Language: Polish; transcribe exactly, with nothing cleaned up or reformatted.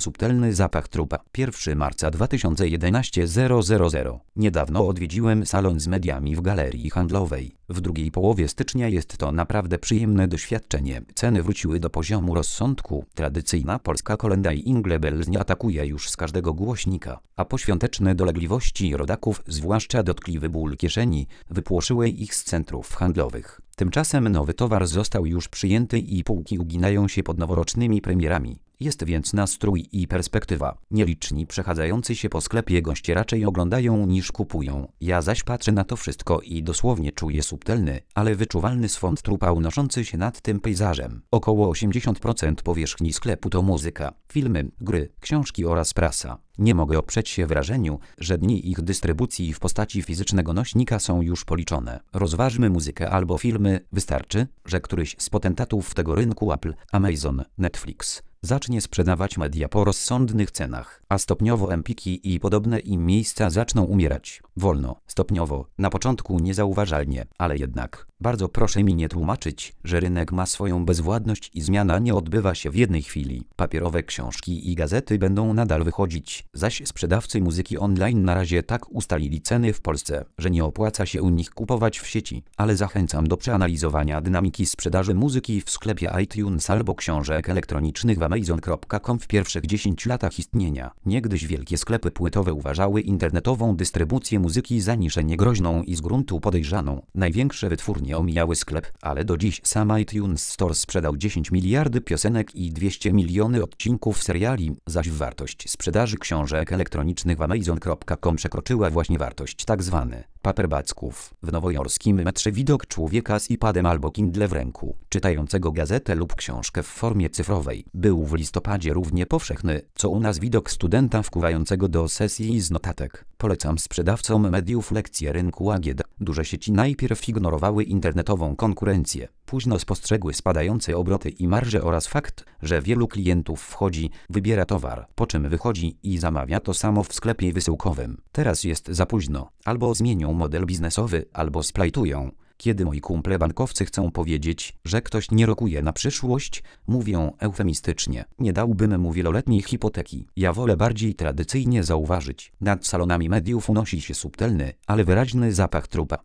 Subtelny zapach trupa. pierwszego marca dwa tysiące jedenastego. Niedawno odwiedziłem salon z mediami w galerii handlowej. W drugiej połowie stycznia jest to naprawdę przyjemne doświadczenie. Ceny wróciły do poziomu rozsądku. Tradycyjna polska kolenda i Jingle Bells nie atakuje już z każdego głośnika, a poświąteczne dolegliwości rodaków, zwłaszcza dotkliwy ból kieszeni, wypłoszyły ich z centrów handlowych. Tymczasem nowy towar został już przyjęty i półki uginają się pod noworocznymi premierami. Jest więc nastrój i perspektywa. Nieliczni przechadzający się po sklepie goście raczej oglądają niż kupują. Ja zaś patrzę na to wszystko i dosłownie czuję subtelny, ale wyczuwalny swąd trupa unoszący się nad tym pejzażem. Około osiemdziesiąt procent powierzchni sklepu to muzyka, filmy, gry, książki oraz prasa. Nie mogę oprzeć się wrażeniu, że dni ich dystrybucji w postaci fizycznego nośnika są już policzone. Rozważmy muzykę albo filmy, wystarczy, że któryś z potentatów tego rynku Apple, Amazon, Netflix zacznie sprzedawać media po rozsądnych cenach, a stopniowo Empiki i podobne im miejsca zaczną umierać. Wolno, stopniowo, na początku niezauważalnie, ale jednak. Bardzo proszę mi nie tłumaczyć, że rynek ma swoją bezwładność i zmiana nie odbywa się w jednej chwili. Papierowe książki i gazety będą nadal wychodzić, zaś sprzedawcy muzyki online na razie tak ustalili ceny w Polsce, że nie opłaca się u nich kupować w sieci, ale zachęcam do przeanalizowania dynamiki sprzedaży muzyki w sklepie iTunes albo książek elektronicznych w amazon kropka com w pierwszych dziesięciu latach istnienia. Niegdyś wielkie sklepy płytowe uważały internetową dystrybucję muzyki za niszę niegroźną i z gruntu podejrzaną. Największe wytwórnie omijały sklep, ale do dziś sam iTunes Store sprzedał dziesięć miliardów piosenek i dwieście milionów odcinków seriali, zaś wartość sprzedaży książek elektronicznych w amazon kropka com przekroczyła właśnie wartość tzw. paperbacków. W nowojorskim metrze widok człowieka z iPadem albo Kindle w ręku, czytającego gazetę lub książkę w formie cyfrowej, był w listopadzie równie powszechny, co u nas widok studenta wkuwającego do sesji z notatek. Polecam sprzedawcom mediów lekcję rynku A G D. Duże sieci najpierw ignorowały internetową konkurencję. Późno spostrzegły spadające obroty i marże oraz fakt, że wielu klientów wchodzi, wybiera towar, po czym wychodzi i zamawia to samo w sklepie wysyłkowym. Teraz jest za późno. Albo zmienią model biznesowy, albo splajtują. Kiedy moi kumple bankowcy chcą powiedzieć, że ktoś nie rokuje na przyszłość, mówią eufemistycznie: nie dałbym mu wieloletniej hipoteki. Ja wolę bardziej tradycyjnie zauważyć. Nad salonami mediów unosi się subtelny, ale wyraźny zapach trupa.